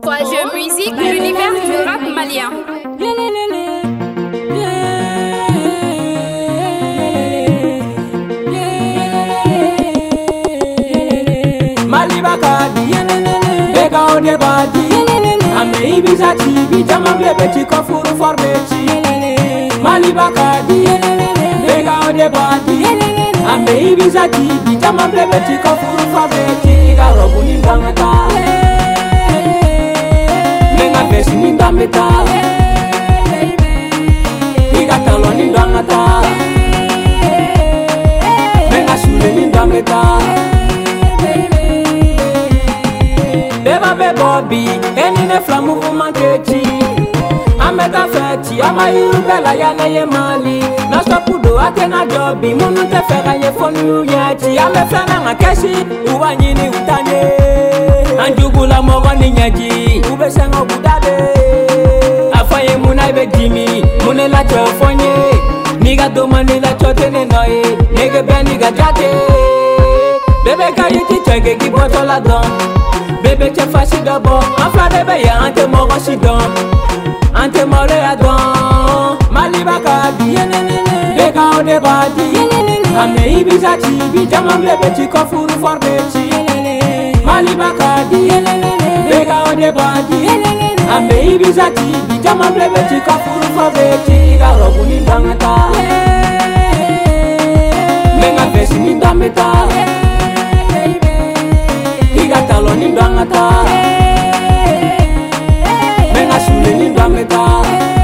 3 musique, l'univers du rap malien. Malibakadi, Bega on the body, Ame Ibiza TV, Jamamble Beti Kofuru for Beti. Malibakadi, Bega on the body, Ame Ibiza TV, Jamamble Beti Kofuru for Beti. Garobu Nindamata, Menga Besi Nindameta, Igatalo Nindamata, Menga Sule Nindameta. Beba be Bobby, eni ne flamu mankechi. Ameta feti, ama yurubela ya na ye mali. Na stopudo ate na jobi, munu te fera ye fonu yeti. Ame flana ngakeshi, uwa nyini utane. Anjugula mogo ni nyaji, ube sengo budade. Afaye muna ibe jimi, mune la chofonye. Niga doma ni la chotene noye, nege be niga jate. Bebe kayiti chenge kiboto la don. Bébé t'es facile d'abord, en fla de beye, ante moro sidon, ante more adon. Malibakadi, Bega on the body, Ame Ibiza TV, Jamamble Beti Kofuru for Beti. Malibakadi, Bega on the body, Ame Ibiza TV, Jamamble Beti Kofuru for Beti. Garobu Nindameta, Menga Besi Nindameta. Igatalo Nindameta, Menga Sule Nindameta.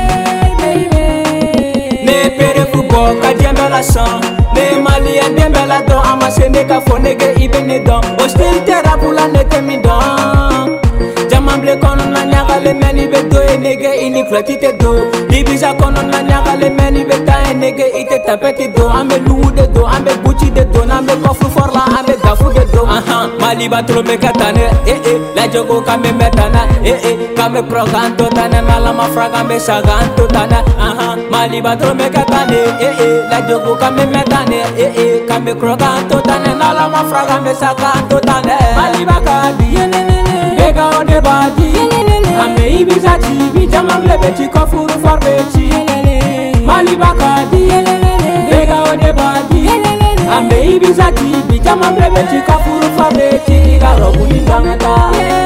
Ne pere fubo kadiembe la sang, ne malien dembe la don, amase ne ka fonege ibene don. Hostilité rabula ne temi don. Jamamble konon na nyagale meni beto enege ini klotite do. Ibiza konon na nyagale meni beta enege ite tapeti do. Ambe lugu de do, ambe buchi de do, ambe kofu forla, ambe gafu de do. Maliba trome katane, la jogo kame metana, kame proganto tana, nala mafraga me saganto tana. Maliba trome katane, la jogo kame metane, kame proganto tana, nala mafraga me saganto tana. Maliba kadi, Bega on the body, Ame Ibiza TV, Jamamble Beti Kofuru for Beti. Malibakadi, Bega on the body, Ame Ibiza TV, Jamamble Beti Kofuru for Beti. Garobu Nindameta.